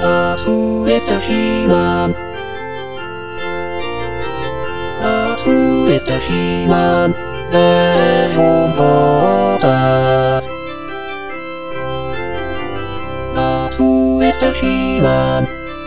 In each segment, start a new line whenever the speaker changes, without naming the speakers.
Dazu ist der He-Man. Dazu ist der He-Man, der Roboter. Dazu ist der He-Man.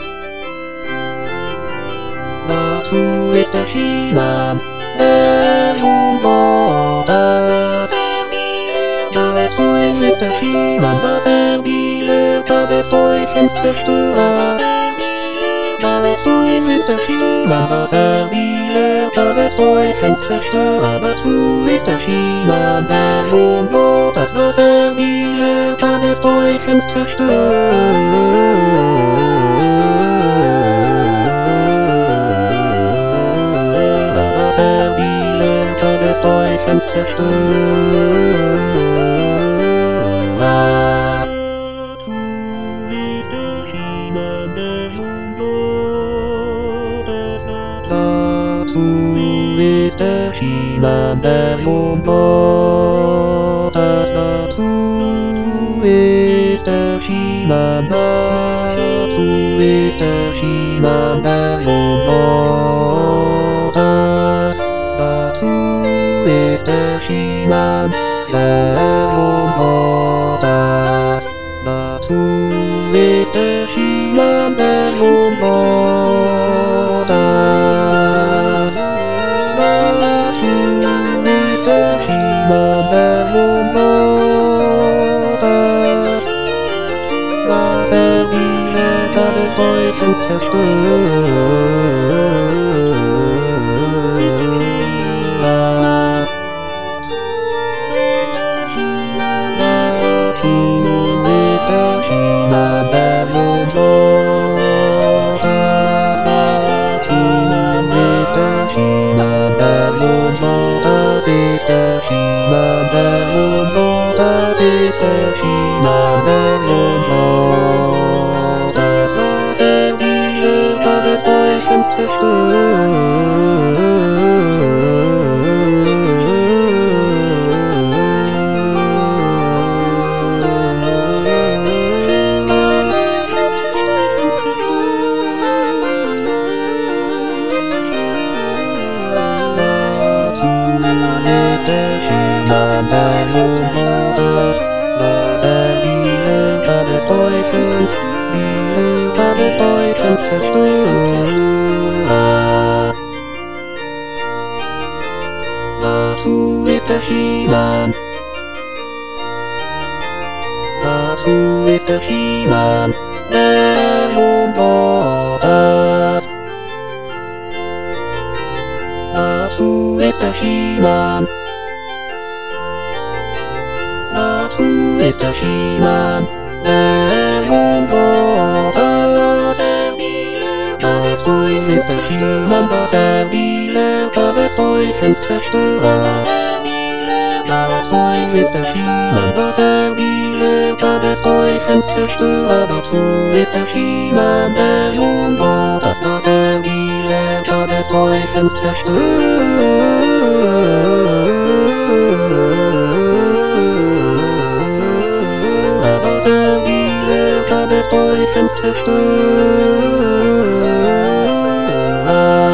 Dazu ist der He-Man, der Roboter. Dazu ist der He-Man, dass die Löcher des Teufels zerstört. Dazu ist der He-Man, dass die Löcher des Teufels zerstört. Dazu ist der He-Man, der Roboter, dass die Löcher des Teufels zerstört. Des Teufels zerstört. Dazu ist der He-Man, der Roboter. Dazu ist der He-Man, der Roboter. Dazu ist der He-Man, dazu ist der He-Man, der Roboter. Dazu ist der He-Man, der Roboter. Dazu ist der He-Man, der Roboter. Dazu ist der He-Man, der Roboter. Dass die Löcher des Teufels zerstört. Dazu ist der He-Man. Dazu ist der He-Man, der Roboter. Dazu ist der He-Man. Dazu ist der He-Man, der Roboter. Dazu ist der He-Man, dass die Löcher des Teufels zerstört. Dazu ist der He-Man, dass die Löcher des Teufels zerstört. Dazu ist der He-Man, der Roboter, dass die Löcher des Teufels zerstört. Dass die Löcher des Teufels zerstört.